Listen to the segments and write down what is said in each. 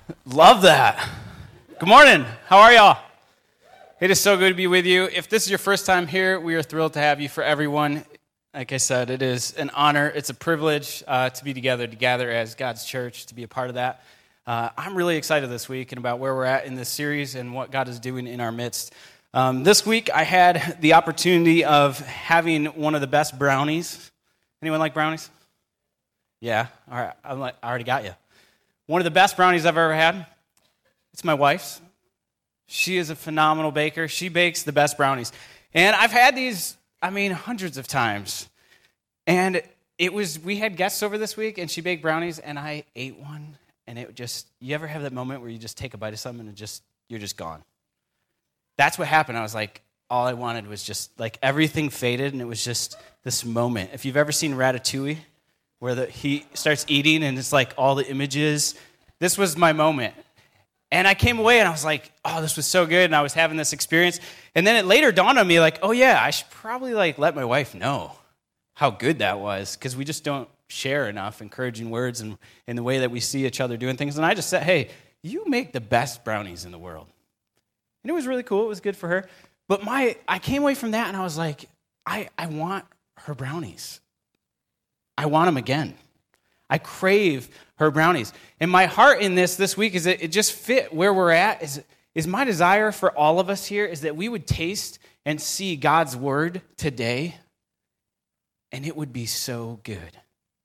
Love that. Good morning. How are y'all? It is so good to be with you. If this is your first time here, we are thrilled to have you. For everyone, like I said, it is an honor. It's a privilege to be together, to gather as God's church, to be a part of that. I'm really excited this week and about where we're at in this series and what God is doing in our midst. This week, I had the opportunity of having one of the best brownies. Anyone like brownies? Yeah? All right. I already got you. One of the best brownies I've ever had. It's my wife's. She is a phenomenal baker. She bakes the best brownies. And I've had these, hundreds of times. And we had guests over this week, and she baked brownies, and I ate one. And you ever have that moment where you just take a bite of something and you're just gone? That's what happened. I was like, all I wanted was just, everything faded, and it was just this moment. If you've ever seen Ratatouille, where he starts eating, and it's like all the images, this was my moment. And I came away and I was like, oh, this was so good. And I was having this experience. And then it later dawned on me oh yeah, I should probably let my wife know how good that was. Because we just don't share enough encouraging words and in the way that we see each other doing things. And I just said, hey, you make the best brownies in the world. And it was really cool. It was good for her. But I came away from that and I was like, I want her brownies. I want them again. I crave her brownies. And my heart in this week is that it just fit where we're at. Is my desire for all of us here is that we would taste and see God's word today, and it would be so good.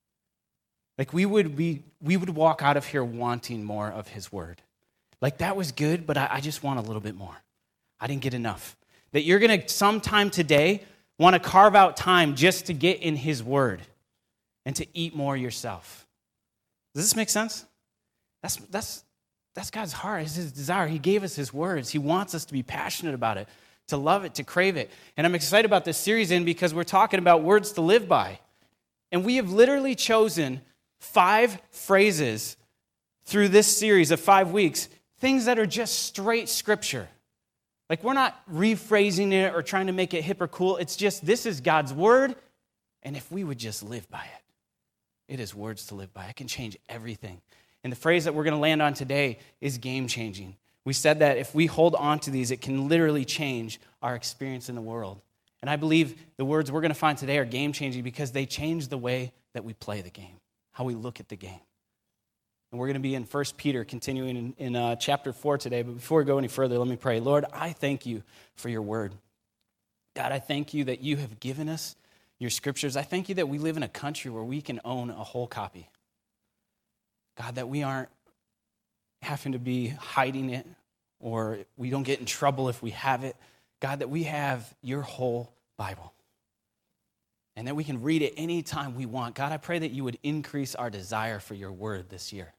We would walk out of here wanting more of his word. That was good, but I just want a little bit more. I didn't get enough. That you're going to sometime today want to carve out time just to get in his word and to eat more yourself. Does this make sense? That's God's heart. It's his desire. He gave us his words. He wants us to be passionate about it, to love it, to crave it. And I'm excited about this series because we're talking about words to live by. And we have literally chosen 5 phrases through this series of 5 weeks, things that are just straight scripture. We're not rephrasing it or trying to make it hip or cool. It's just, this is God's word, and if we would just live by it. It is words to live by. It can change everything. And the phrase that we're going to land on today is game-changing. We said that if we hold on to these, it can literally change our experience in the world. And I believe the words we're going to find today are game-changing because they change the way that we play the game, how we look at the game. And we're going to be in 1 Peter, continuing in chapter 4 today. But before we go any further, let me pray. Lord, I thank you for your word. God, I thank you that you have given us your scriptures. I thank you that we live in a country where we can own a whole copy. God, that we aren't having to be hiding it or we don't get in trouble if we have it. God, that we have your whole Bible and that we can read it anytime we want. God, I pray that you would increase our desire for your word this year.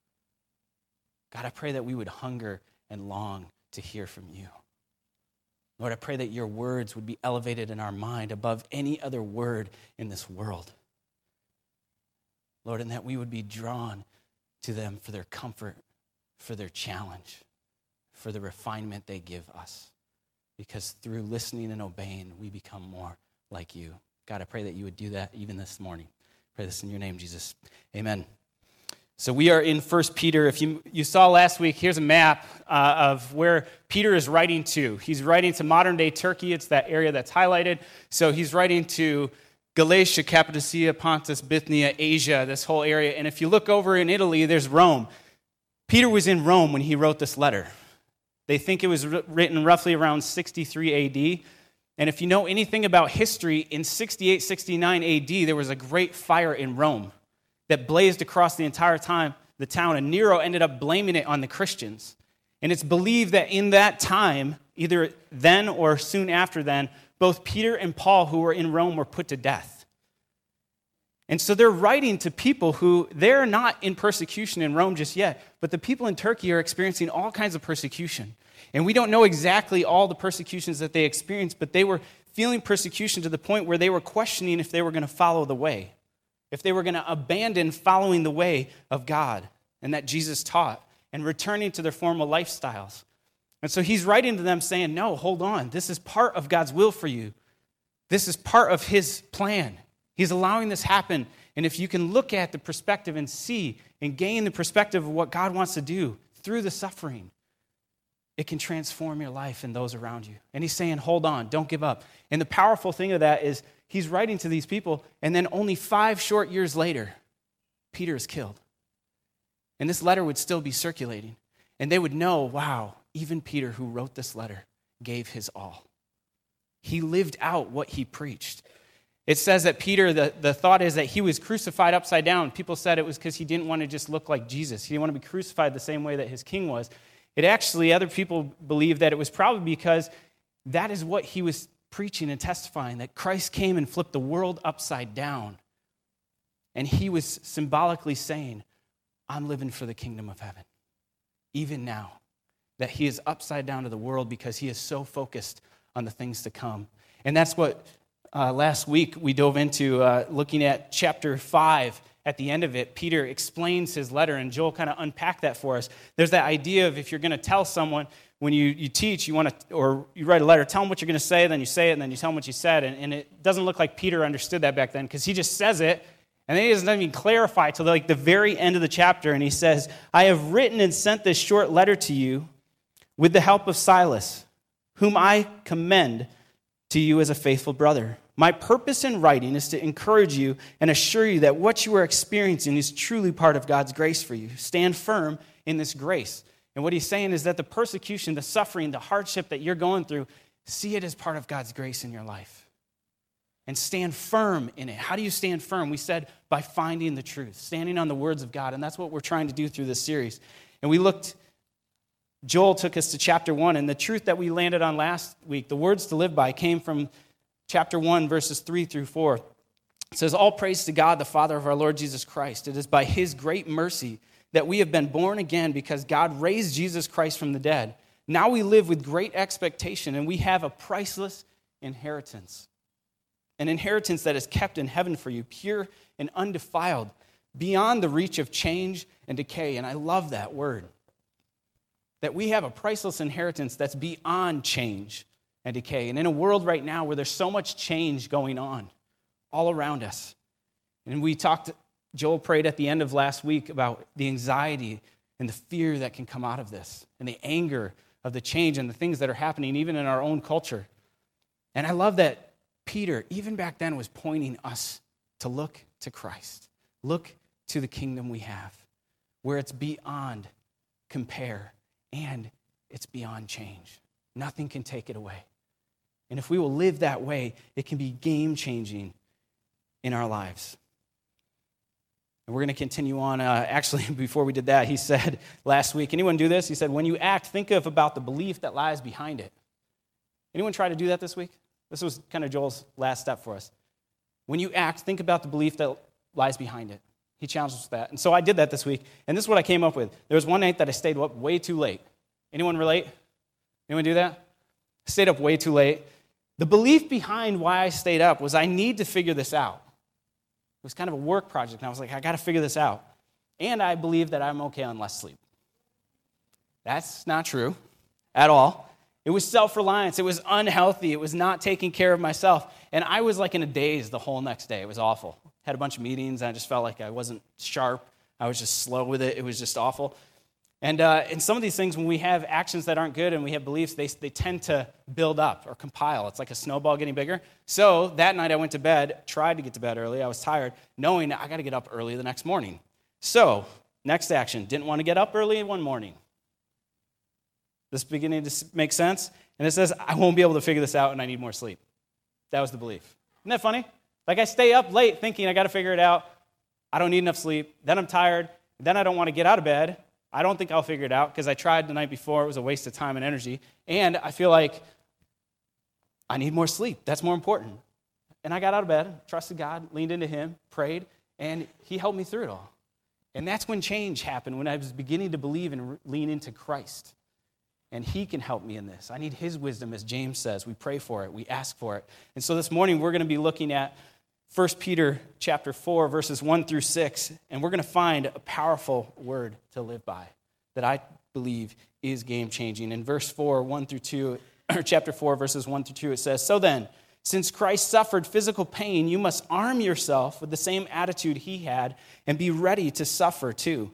God, I pray that we would hunger and long to hear from you. Lord, I pray that your words would be elevated in our mind above any other word in this world. Lord, and that we would be drawn to them for their comfort, for their challenge, for the refinement they give us. Because through listening and obeying, we become more like you. God, I pray that you would do that even this morning. I pray this in your name, Jesus. Amen. So we are in 1 Peter. If you saw last week, here's a map of where Peter is writing to. He's writing to modern-day Turkey. It's that area that's highlighted. So he's writing to Galatia, Cappadocia, Pontus, Bithynia, Asia, this whole area. And if you look over in Italy, there's Rome. Peter was in Rome when he wrote this letter. They think it was written roughly around 63 A.D., and if you know anything about history, in 68, 69 A.D., there was a great fire in Rome that blazed across the entire town, and Nero ended up blaming it on the Christians. And it's believed that in that time, either then or soon after then, both Peter and Paul, who were in Rome, were put to death. And so they're writing to people who, they're not in persecution in Rome just yet, but the people in Turkey are experiencing all kinds of persecution. And we don't know exactly all the persecutions that they experienced, but they were feeling persecution to the point where they were questioning if they were going to follow the way, if they were going to abandon following the way of God and that Jesus taught and returning to their former lifestyles. And so he's writing to them saying, no, hold on. This is part of God's will for you. This is part of his plan. He's allowing this happen. And if you can look at the perspective and see and gain the perspective of what God wants to do through the suffering, it can transform your life and those around you. And he's saying, hold on, don't give up. And the powerful thing of that is he's writing to these people, and then only 5 short years later, Peter is killed. And this letter would still be circulating. And they would know, wow, even Peter, who wrote this letter, gave his all. He lived out what he preached. It says that Peter, the thought is that he was crucified upside down. People said it was because he didn't want to just look like Jesus. He didn't want to be crucified the same way that his king was. It actually, other people believe that it was probably because that is what he was preaching and testifying, that Christ came and flipped the world upside down. And he was symbolically saying, I'm living for the kingdom of heaven, even now. That he is upside down to the world because he is so focused on the things to come. And that's what last week we dove into, looking at chapter 5. At the end of it, Peter explains his letter, and Joel kind of unpacked that for us. There's that idea of if you're going to tell someone, when you teach, you want to, or you write a letter, tell them what you're going to say, then you say it, and then you tell them what you said. And it doesn't look like Peter understood that back then, because he just says it, and then he doesn't even clarify till like the very end of the chapter, and he says, I have written and sent this short letter to you with the help of Silas, whom I commend to you as a faithful brother. My purpose in writing is to encourage you and assure you that what you are experiencing is truly part of God's grace for you. Stand firm in this grace. And what he's saying is that the persecution, the suffering, the hardship that you're going through, see it as part of God's grace in your life. And stand firm in it. How do you stand firm? We said by finding the truth, standing on the words of God. And that's what we're trying to do through this series. And we looked, Joel took us to chapter 1, and the truth that we landed on last week, the words to live by, came from chapter 1, verses 3 through 4. It says, all praise to God, the Father of our Lord Jesus Christ. It is by his great mercy that we have been born again because God raised Jesus Christ from the dead. Now we live with great expectation, and we have a priceless inheritance. An inheritance that is kept in heaven for you, pure and undefiled, beyond the reach of change and decay. And I love that word. That we have a priceless inheritance that's beyond change and decay. And in a world right now where there's so much change going on all around us. And we talked, Joel prayed at the end of last week about the anxiety and the fear that can come out of this, and the anger of the change and the things that are happening even in our own culture. And I love that Peter, even back then, was pointing us to look to Christ. Look to the kingdom we have, where it's beyond compare, and it's beyond change. Nothing can take it away. And if we will live that way, it can be game-changing in our lives. And we're going to continue on. Actually, before we did that, he said last week, anyone do this? He said, when you act, think about the belief that lies behind it. Anyone try to do that this week? This was kind of Joel's last step for us. When you act, think about the belief that lies behind it. He challenged us with that. And so I did that this week. And this is what I came up with. There was one night that I stayed up way too late. Anyone relate? Anyone do that? I stayed up way too late. The belief behind why I stayed up was I need to figure this out. It was kind of a work project, and I was like, I got to figure this out. And I believe that I'm okay on less sleep. That's not true at all. It was self-reliance. It was unhealthy. It was not taking care of myself. And I was like in a daze the whole next day. It was awful. Had a bunch of meetings, and I just felt like I wasn't sharp. I was just slow with it. It was just awful. And some of these things, when we have actions that aren't good and we have beliefs, they tend to build up or compile. It's like a snowball getting bigger. So that night I went to bed, tried to get to bed early. I was tired, knowing that I got to get up early the next morning. So next action, didn't want to get up early one morning. This beginning to make sense? And it says, I won't be able to figure this out and I need more sleep. That was the belief. Isn't that funny? Like I stay up late thinking I got to figure it out. I don't need enough sleep. Then I'm tired. Then I don't want to get out of bed. I don't think I'll figure it out because I tried the night before. It was a waste of time and energy. And I feel like I need more sleep. That's more important. And I got out of bed, trusted God, leaned into him, prayed, and he helped me through it all. And that's when change happened, when I was beginning to believe and lean into Christ. And he can help me in this. I need his wisdom, as James says. We pray for it. We ask for it. And so this morning, we're going to be looking at 1 Peter chapter 4, verses 1 through 6, and we're going to find a powerful word to live by that I believe is game-changing. In verse 4, 1 through 2, or chapter 4, verses 1 through 2, it says, so then, since Christ suffered physical pain, you must arm yourself with the same attitude he had and be ready to suffer too.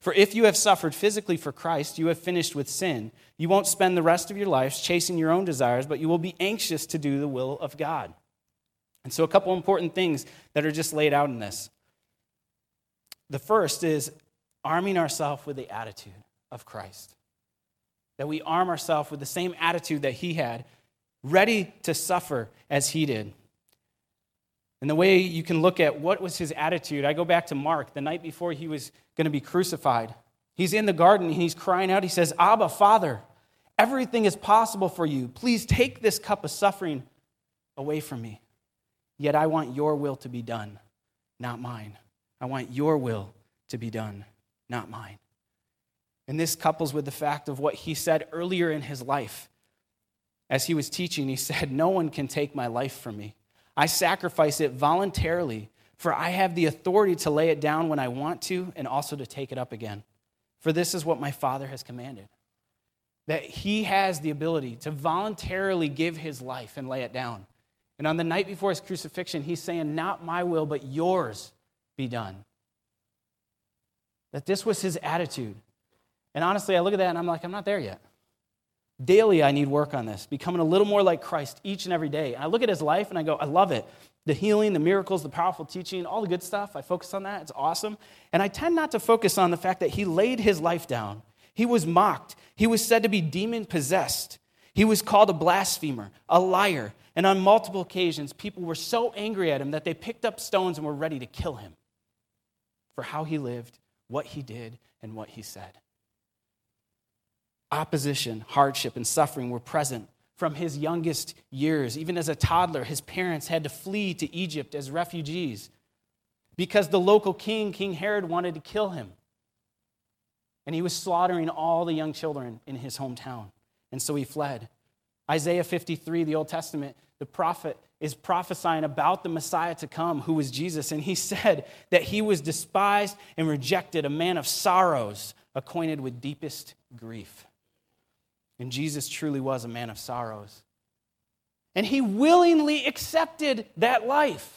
For if you have suffered physically for Christ, you have finished with sin. You won't spend the rest of your lives chasing your own desires, but you will be anxious to do the will of God. And so a couple important things that are just laid out in this. The first is arming ourselves with the attitude of Christ. That we arm ourselves with the same attitude that he had, ready to suffer as he did. And the way you can look at what was his attitude, I go back to Mark, the night before he was going to be crucified. He's in the garden and he's crying out. He says, Abba, Father, everything is possible for you. Please take this cup of suffering away from me. Yet I want your will to be done, not mine. I want your will to be done, not mine. And this couples with the fact of what he said earlier in his life. As he was teaching, he said, no one can take my life from me. I sacrifice it voluntarily, for I have the authority to lay it down when I want to and also to take it up again. For this is what my Father has commanded. That he has the ability to voluntarily give his life and lay it down. And on the night before his crucifixion, he's saying, not my will, but yours be done. That this was his attitude. And honestly, I look at that and I'm like, I'm not there yet. Daily, I need work on this, becoming a little more like Christ each and every day. And I look at his life and I go, I love it. The healing, the miracles, the powerful teaching, all the good stuff. I focus on that. It's awesome. And I tend not to focus on the fact that he laid his life down. He was mocked. He was said to be demon-possessed. He was called a blasphemer, a liar. And on multiple occasions, people were so angry at him that they picked up stones and were ready to kill him for how he lived, what he did, and what he said. Opposition, hardship, and suffering were present from his youngest years. Even as a toddler, his parents had to flee to Egypt as refugees because the local king, King Herod, wanted to kill him. And he was slaughtering all the young children in his hometown. And so he fled. Isaiah 53, the Old Testament, the prophet is prophesying about the Messiah to come, who was Jesus. And he said that he was despised and rejected, a man of sorrows, acquainted with deepest grief. And Jesus truly was a man of sorrows. And he willingly accepted that life.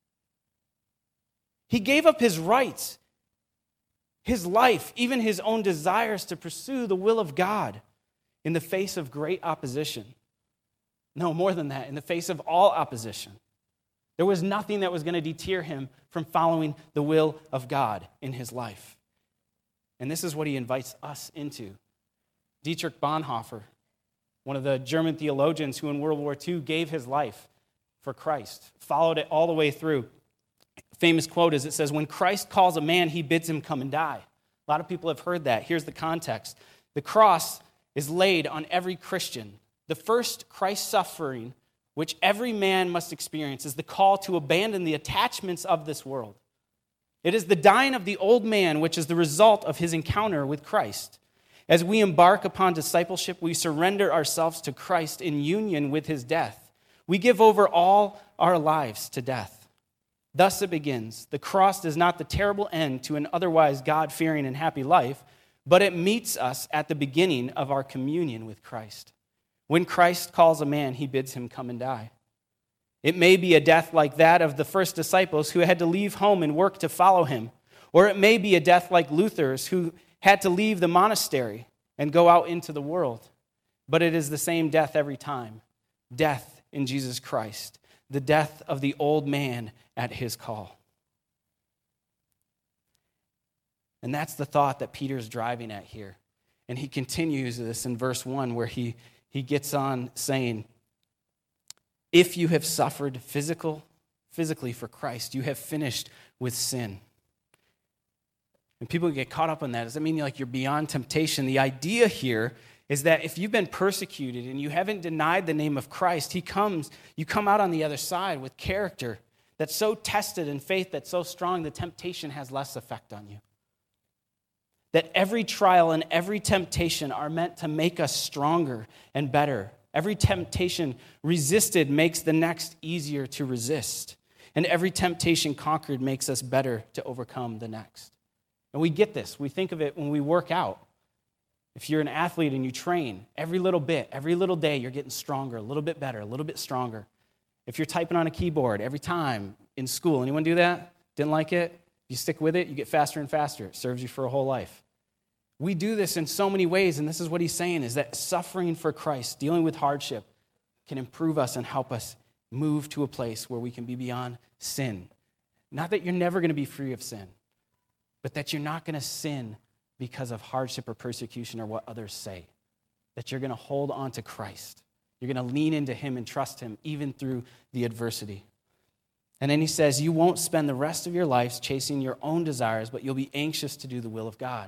He gave up his rights, his life, even his own desires to pursue the will of God in the face of great opposition. No, more than that, in the face of all opposition. There was nothing that was going to deter him from following the will of God in his life. And this is what he invites us into. Dietrich Bonhoeffer, one of the German theologians who in World War II gave his life for Christ, followed it all the way through. A famous quote is, it says, when Christ calls a man, he bids him come and die. A lot of people have heard that. Here's the context. The cross is laid on every Christian. The first Christ suffering, which every man must experience, is the call to abandon the attachments of this world. It is the dying of the old man, which is the result of his encounter with Christ. As we embark upon discipleship, we surrender ourselves to Christ in union with his death. We give over all our lives to death. Thus it begins. The cross is not the terrible end to an otherwise God-fearing and happy life, but it meets us at the beginning of our communion with Christ. When Christ calls a man, he bids him come and die. It may be a death like that of the first disciples who had to leave home and work to follow him, or it may be a death like Luther's who had to leave the monastery and go out into the world. But it is the same death every time. Death in Jesus Christ. The death of the old man at his call. And that's the thought that Peter's driving at here. And he continues this in verse 1 where he gets on saying, if you have suffered physically for Christ, you have finished with sin. And people get caught up on that. Does that mean you're beyond temptation? The idea here is that if you've been persecuted and you haven't denied the name of Christ, you come out on the other side with character that's so tested and faith that's so strong, the temptation has less effect on you. That every trial and every temptation are meant to make us stronger and better. Every temptation resisted makes the next easier to resist. And every temptation conquered makes us better to overcome the next. And we get this. We think of it when we work out. If you're an athlete and you train, every little bit, every little day, you're getting stronger, a little bit better, a little bit stronger. If you're typing on a keyboard every time in school, anyone do that? Didn't like it? You stick with it, you get faster and faster. It serves you for a whole life. We do this in so many ways, and this is what he's saying, is that suffering for Christ, dealing with hardship, can improve us and help us move to a place where we can be beyond sin. Not that you're never going to be free of sin, but that you're not going to sin because of hardship or persecution or what others say. That you're going to hold on to Christ. You're going to lean into him and trust him even through the adversity. And then he says, you won't spend the rest of your lives chasing your own desires, but you'll be anxious to do the will of God.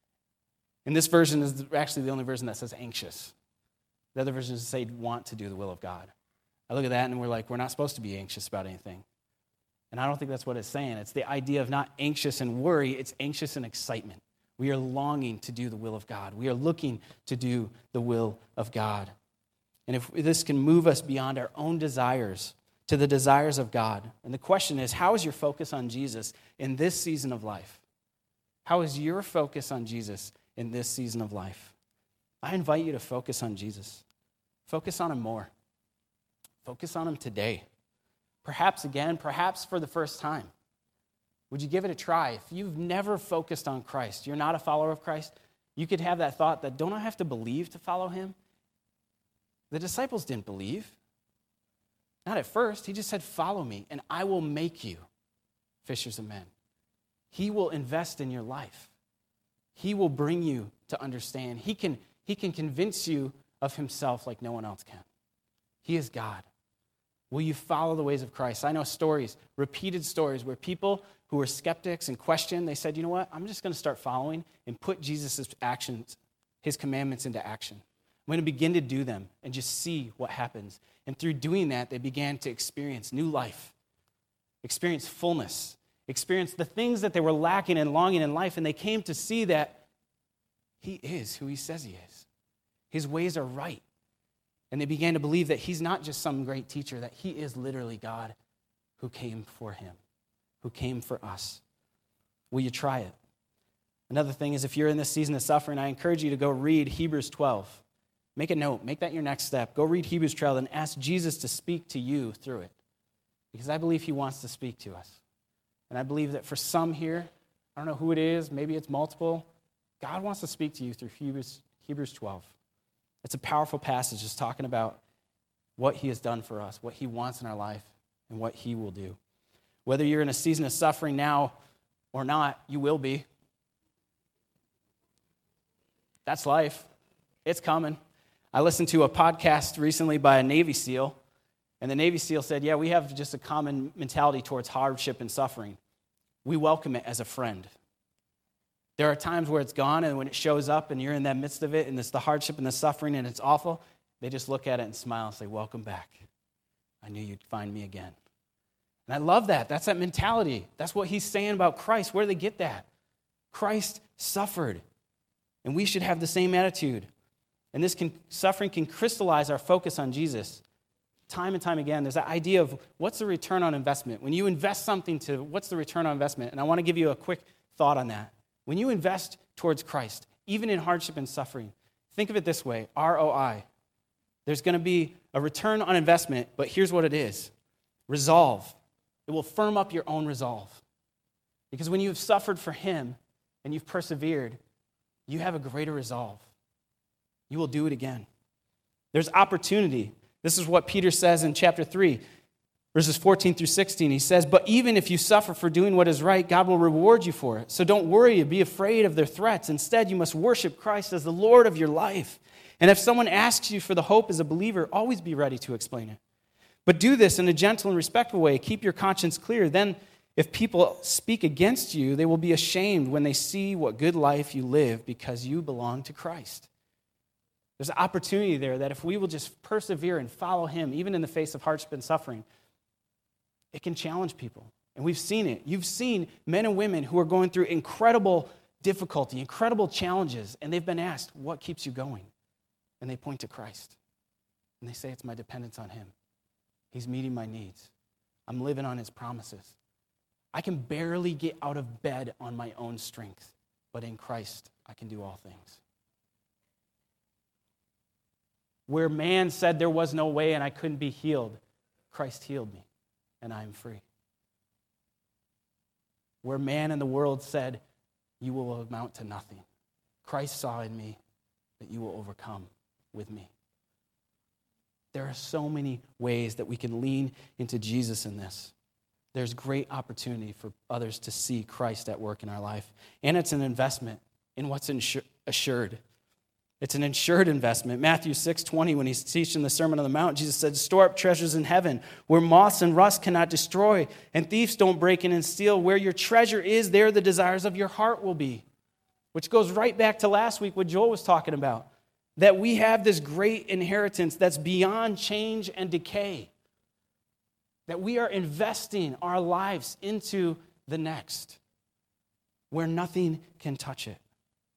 And this version is actually the only version that says anxious. The other versions say want to do the will of God. I look at that and we're like, we're not supposed to be anxious about anything. And I don't think that's what it's saying. It's the idea of not anxious and worry, it's anxious and excitement. We are longing to do the will of God. We are looking to do the will of God. And if this can move us beyond our own desires to the desires of God. And the question is, how is your focus on Jesus in this season of life? How is your focus on Jesus in this season of life? I invite you to focus on Jesus. Focus on him more. Focus on him today. Perhaps again, perhaps for the first time. Would you give it a try? If you've never focused on Christ, you're not a follower of Christ, you could have that thought that don't I have to believe to follow him? The disciples didn't believe. Not at first. He just said, follow me, and I will make you fishers of men. He will invest in your life. He will bring you to understand. He can convince you of himself like no one else can. He is God. Will you follow the ways of Christ? I know stories, repeated stories, where people who were skeptics and questioned, they said, you know what, I'm just going to start following and put Jesus' actions, his commandments into action. I'm going to begin to do them and just see what happens. And through doing that, they began to experience new life, experience fullness, experience the things that they were lacking and longing in life, and they came to see that he is who he says he is. His ways are right. And they began to believe that he's not just some great teacher, that he is literally God who came for him, who came for us. Will you try it? Another thing is, if you're in this season of suffering, I encourage you to go read Hebrews 12. Make a note. Make that your next step. Go read Hebrews 12 and ask Jesus to speak to you through it. Because I believe he wants to speak to us. And I believe that for some here, I don't know who it is, maybe it's multiple, God wants to speak to you through Hebrews 12. It's a powerful passage just talking about what he has done for us, what he wants in our life, and what he will do. Whether you're in a season of suffering now or not, you will be. That's life. It's coming. I listened to a podcast recently by a Navy SEAL, and the Navy SEAL said, yeah, we have just a common mentality towards hardship and suffering. We welcome it as a friend. There are times where it's gone, and when it shows up and you're in that midst of it, and it's the hardship and the suffering, and it's awful, they just look at it and smile and say, welcome back. I knew you'd find me again. And I love that. That's that mentality. That's what he's saying about Christ. Where do they get that? Christ suffered, and we should have the same attitude. And this suffering can crystallize our focus on Jesus. Time and time again, there's that idea of what's the return on investment? When you invest something to, what's the return on investment? And I want to give you a quick thought on that. When you invest towards Christ, even in hardship and suffering, think of it this way, ROI. There's going to be a return on investment, but here's what it is. Resolve. It will firm up your own resolve. Because when you've suffered for him and you've persevered, you have a greater resolve. You will do it again. There's opportunity. This is what Peter says in chapter 3, verses 14 through 16. He says, but even if you suffer for doing what is right, God will reward you for it. So don't worry or be afraid of their threats. Instead, you must worship Christ as the Lord of your life. And if someone asks you for the hope as a believer, always be ready to explain it. But do this in a gentle and respectful way. Keep your conscience clear. Then if people speak against you, they will be ashamed when they see what good life you live because you belong to Christ. There's an opportunity there that if we will just persevere and follow him, even in the face of hardship and suffering, it can challenge people. And we've seen it. You've seen men and women who are going through incredible difficulty, incredible challenges, and they've been asked, what keeps you going? And they point to Christ. And they say, it's my dependence on him. He's meeting my needs. I'm living on his promises. I can barely get out of bed on my own strength, but in Christ, I can do all things. Where man said there was no way and I couldn't be healed, Christ healed me, and I am free. Where man and the world said, you will amount to nothing, Christ saw in me that you will overcome with me. There are so many ways that we can lean into Jesus in this. There's great opportunity for others to see Christ at work in our life. And it's an investment in what's assured. It's an insured investment. Matthew 6:20, when he's teaching the Sermon on the Mount, Jesus said, store up treasures in heaven where moths and rust cannot destroy and thieves don't break in and steal. Where your treasure is, there the desires of your heart will be. Which goes right back to last week what Joel was talking about. That we have this great inheritance that's beyond change and decay. That we are investing our lives into the next, where nothing can touch it.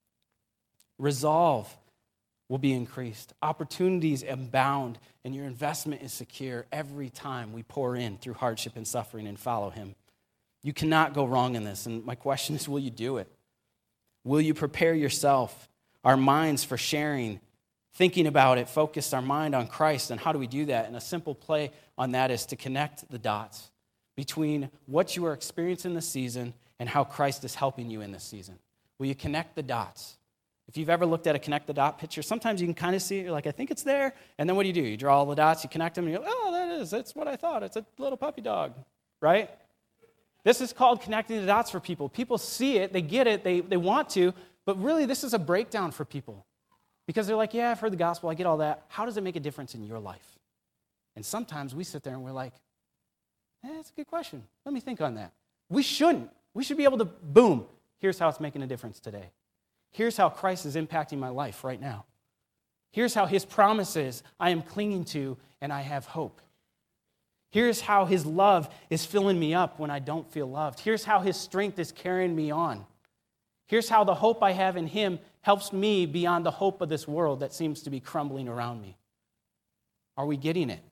Resolve will be increased. Opportunities abound, and your investment is secure every time we pour in through hardship and suffering and follow him. You cannot go wrong in this, and my question is, will you do it? Will you prepare yourself, our minds for sharing, thinking about it, focus our mind on Christ, and how do we do that? And a simple play on that is to connect the dots between what you are experiencing this season and how Christ is helping you in this season. Will you connect the dots? If you've ever looked at a connect the dot picture, sometimes you can kind of see it, you're like, I think it's there, and then what do? You draw all the dots, you connect them, and you go, oh, that's what I thought, it's a little puppy dog, right? This is called connecting the dots for people. People see it, they get it, they want to, but really this is a breakdown for people. Because they're like, yeah, I've heard the gospel, I get all that. How does it make a difference in your life? And sometimes we sit there and we're like, that's a good question. Let me think on that. We shouldn't. We should be able to, boom, here's how it's making a difference today. Here's how Christ is impacting my life right now. Here's how his promises I am clinging to and I have hope. Here's how his love is filling me up when I don't feel loved. Here's how his strength is carrying me on. Here's how the hope I have in him helps me beyond the hope of this world that seems to be crumbling around me. Are we getting it?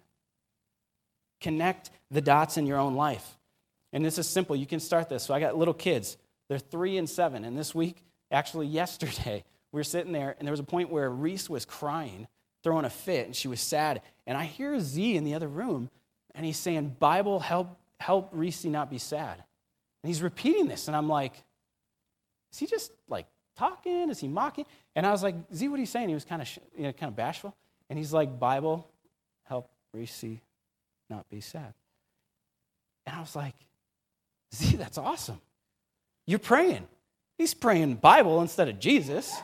Connect the dots in your own life. And this is simple. You can start this. So I got little kids. They're 3 and 7. And this week, actually yesterday, we were sitting there, and there was a point where Reese was crying, throwing a fit, and she was sad. And I hear Z in the other room, and he's saying, Bible, help Reese not be sad. And he's repeating this, and I'm like, is he just like talking? Is he mocking? And I was like, Z, what are you saying? He was kind of bashful. And he's like, Bible, help Reese not be sad. And I was like, Z, that's awesome. You're praying. He's praying Bible instead of Jesus.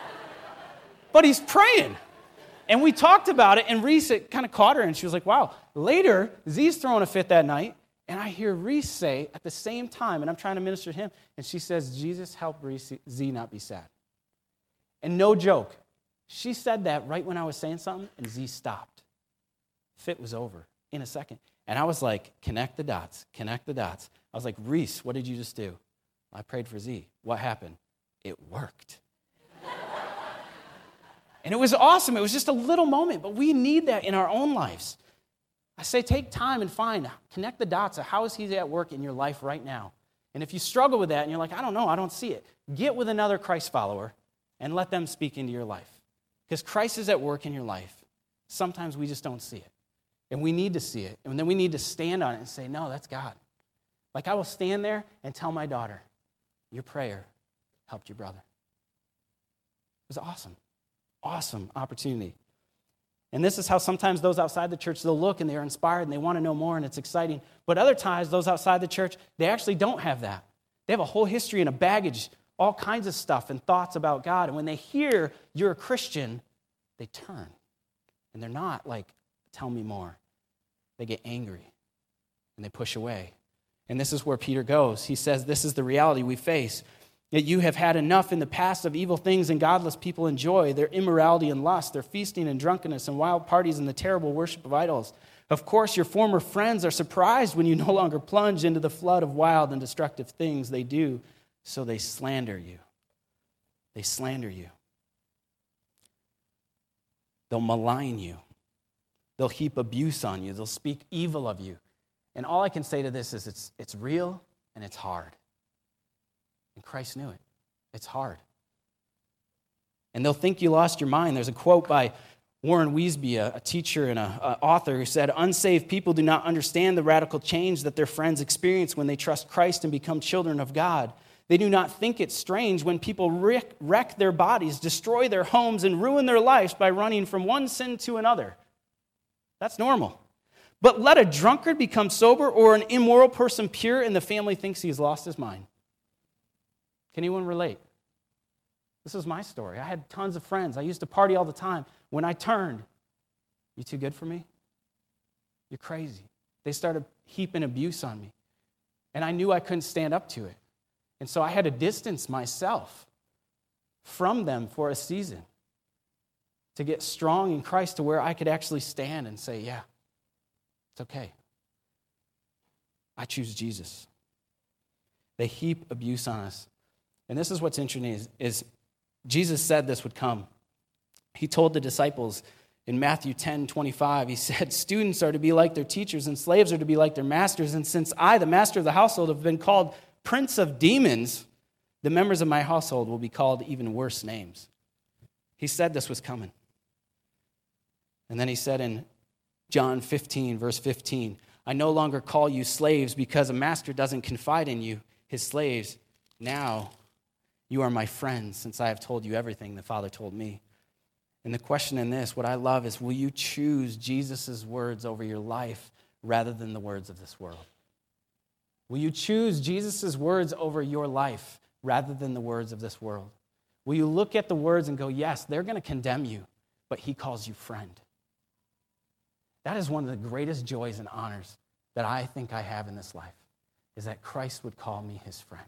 But he's praying. And we talked about it, and Reese kind of caught her, and she was like, wow. Later, Z's throwing a fit that night, and I hear Reese say at the same time, and I'm trying to minister to him, and she says, Jesus, help Reese, Z not be sad. And no joke, she said that right when I was saying something, and Z stopped. Fit was over in a second. And I was like, connect the dots, connect the dots. I was like, Reese, what did you just do? I prayed for Z. What happened? It worked. And it was awesome. It was just a little moment, but we need that in our own lives. I say take time and connect the dots of how is he at work in your life right now. And if you struggle with that and you're like, I don't know, I don't see it, get with another Christ follower and let them speak into your life. Because Christ is at work in your life. Sometimes we just don't see it. And we need to see it. And then we need to stand on it and say, no, that's God. Like I will stand there and tell my daughter, your prayer helped your brother. It was awesome. Awesome opportunity. And this is how sometimes those outside the church, they'll look and they're inspired and they want to know more and it's exciting. But other times, those outside the church, they actually don't have that. They have a whole history and a baggage, all kinds of stuff and thoughts about God. And when they hear you're a Christian, they turn. And they're not like, tell me more. They get angry and they push away. And this is where Peter goes. He says, this is the reality we face. That you have had enough in the past of evil things and godless people enjoy, their immorality and lust, their feasting and drunkenness and wild parties and the terrible worship of idols. Of course, your former friends are surprised when you no longer plunge into the flood of wild and destructive things they do, so they slander you. They slander you. They'll malign you. They'll heap abuse on you. They'll speak evil of you. And all I can say to this is it's real and it's hard. And Christ knew it. It's hard. And they'll think you lost your mind. There's a quote by Warren Wiesby, a teacher and an author, who said, unsaved people do not understand the radical change that their friends experience when they trust Christ and become children of God. They do not think it strange when people wreck their bodies, destroy their homes, and ruin their lives by running from one sin to another. That's normal. But let a drunkard become sober or an immoral person pure, and the family thinks he's lost his mind. Can anyone relate? This is my story. I had tons of friends. I used to party all the time. When I turned, you too good for me? You're crazy. They started heaping abuse on me. And I knew I couldn't stand up to it. And so I had to distance myself from them for a season to get strong in Christ to where I could actually stand and say, yeah, it's okay. I choose Jesus. They heap abuse on us. And this is what's interesting is Jesus said this would come. He told the disciples in Matthew 10:25, he said, students are to be like their teachers and slaves are to be like their masters. And since I, the master of the household, have been called prince of demons, the members of my household will be called even worse names. He said this was coming. And then he said in John 15, verse 15, I no longer call you slaves because a master doesn't confide in you, his slaves. Now you are my friends, since I have told you everything the Father told me. And the question in this, what I love is, will you choose Jesus' words over your life rather than the words of this world? Will you choose Jesus' words over your life rather than the words of this world? Will you look at the words and go, yes, they're going to condemn you, but he calls you friend? That is one of the greatest joys and honors that I think I have in this life, is that Christ would call me his friend.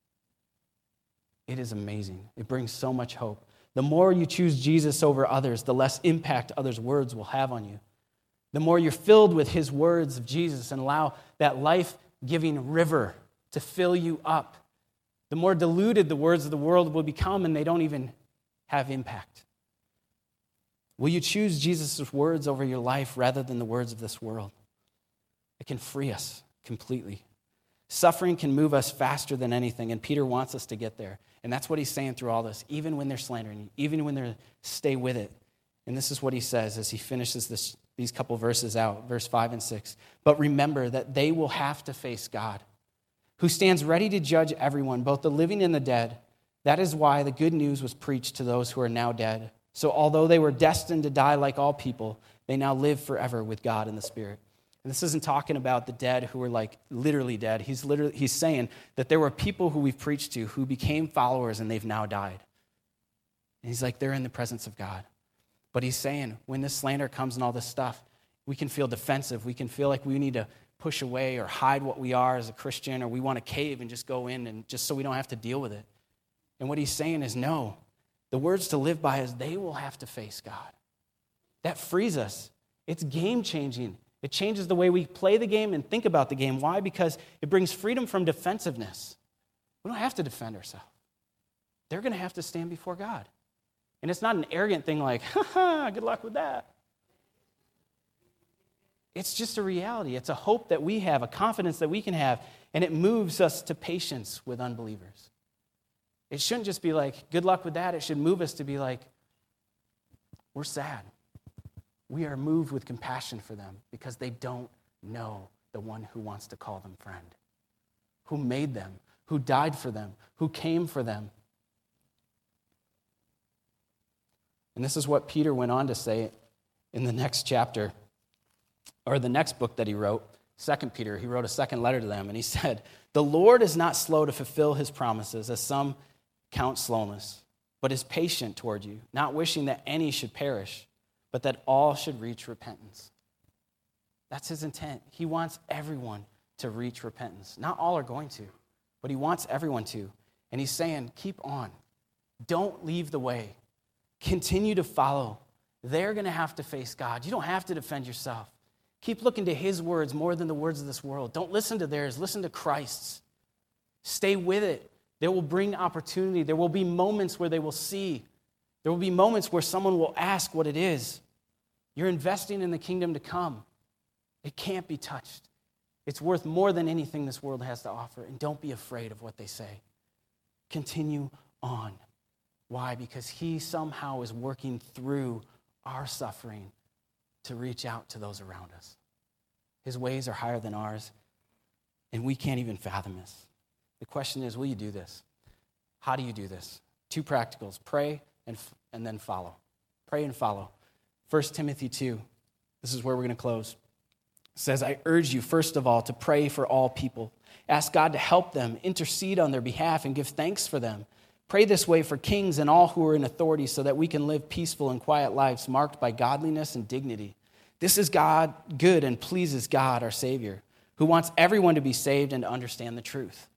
It is amazing. It brings so much hope. The more you choose Jesus over others, the less impact others' words will have on you. The more you're filled with his words of Jesus and allow that life-giving river to fill you up, the more diluted the words of the world will become, and they don't even have impact. Will you choose Jesus' words over your life rather than the words of this world? It can free us completely. Suffering can move us faster than anything, and Peter wants us to get there. And that's what he's saying through all this, even when they're slandering you, even when they're stay with it. And this is what he says as he finishes these couple verses out, verse 5 and 6. But remember that they will have to face God, who stands ready to judge everyone, both the living and the dead. That is why the good news was preached to those who are now dead. So although they were destined to die like all people, they now live forever with God in the Spirit. And this isn't talking about the dead who were like literally dead. He's saying that there were people who we've preached to who became followers and they've now died. And he's like, they're in the presence of God. But he's saying when this slander comes and all this stuff, we can feel defensive. We can feel like we need to push away or hide what we are as a Christian, or we want to cave and just go in and just so we don't have to deal with it. And what he's saying is, no, the words to live by is they will have to face God. That frees us. It's game-changing. It changes the way we play the game and think about the game. Why? Because it brings freedom from defensiveness. We don't have to defend ourselves. They're going to have to stand before God. And it's not an arrogant thing like, good luck with that. It's just a reality. It's a hope that we have, a confidence that we can have, and it moves us to patience with unbelievers. It shouldn't just be like, good luck with that. It should move us to be like, we're sad. We are moved with compassion for them because they don't know the one who wants to call them friend, who made them, who died for them, who came for them. And this is what Peter went on to say in the next chapter, or the next book that he wrote, 2 Peter. He wrote a second letter to them, and he said, the Lord is not slow to fulfill his promises, as some count slowness, but is patient toward you, not wishing that any should perish, but that all should reach repentance. That's his intent. He wants everyone to reach repentance. Not all are going to, but he wants everyone to. And he's saying, keep on. Don't leave the way. Continue to follow. They're going to have to face God. You don't have to defend yourself. Keep looking to his words more than the words of this world. Don't listen to theirs. Listen to Christ's. Stay with it. They will bring opportunity. There will be moments where they will see. There will be moments where someone will ask what it is. You're investing in the kingdom to come. It can't be touched. It's worth more than anything this world has to offer. And don't be afraid of what they say. Continue on. Why? Because he somehow is working through our suffering to reach out to those around us. His ways are higher than ours, and we can't even fathom this. The question is, will you do this? How do you do this? 2 practicals, pray and then follow. Pray and follow. 1 Timothy 2, this is where we're going to close. It says, I urge you, first of all, to pray for all people. Ask God to help them, intercede on their behalf, and give thanks for them. Pray this way for kings and all who are in authority so that we can live peaceful and quiet lives marked by godliness and dignity. This is God good and pleases God, our Savior, who wants everyone to be saved and to understand the truth.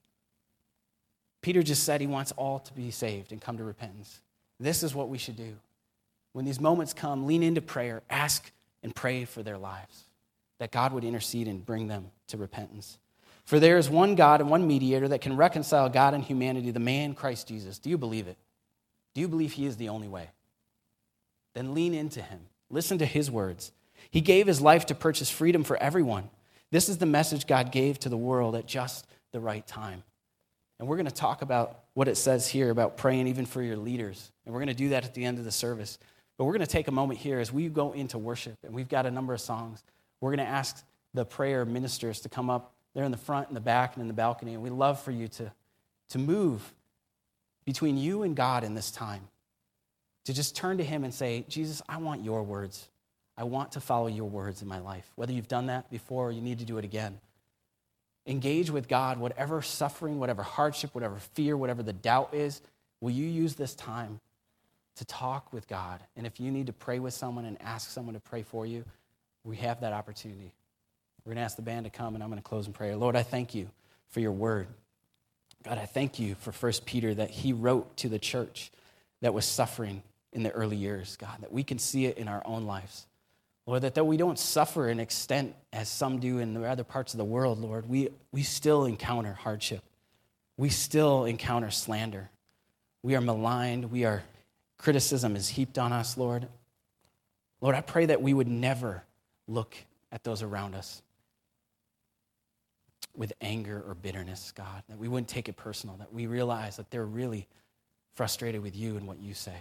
Peter just said he wants all to be saved and come to repentance. This is what we should do. When these moments come, lean into prayer, ask and pray for their lives, that God would intercede and bring them to repentance. For there is one God and one mediator that can reconcile God and humanity, the man Christ Jesus. Do you believe it? Do you believe he is the only way? Then lean into him. Listen to his words. He gave his life to purchase freedom for everyone. This is the message God gave to the world at just the right time. And we're going to talk about what it says here about praying even for your leaders. And we're going to do that at the end of the service. But we're going to take a moment here as we go into worship, and we've got a number of songs. We're going to ask the prayer ministers to come up. They're in the front, in the back, and in the balcony. And we'd love for you to move between you and God in this time, to just turn to him and say, Jesus, I want your words. I want to follow your words in my life. Whether you've done that before or you need to do it again. Engage with God, whatever suffering, whatever hardship, whatever fear, whatever the doubt is, will you use this time to talk with God? And if you need to pray with someone and ask someone to pray for you, we have that opportunity. We're going to ask the band to come, and I'm going to close in prayer. Lord, I thank you for your word. God, I thank you for 1 Peter that he wrote to the church that was suffering in the early years, God, that we can see it in our own lives. Lord, that though we don't suffer an extent as some do in the other parts of the world, Lord, we still encounter hardship. We still encounter slander. We are maligned. Criticism is heaped on us, Lord. Lord, I pray that we would never look at those around us with anger or bitterness, God, that we wouldn't take it personal, that we realize that they're really frustrated with you and what you say.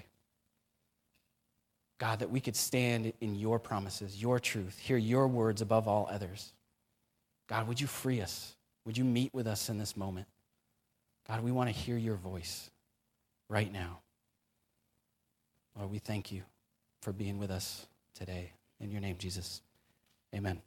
God, that we could stand in your promises, your truth, hear your words above all others. God, would you free us? Would you meet with us in this moment? God, we want to hear your voice right now. Lord, we thank you for being with us today. In your name, Jesus, amen.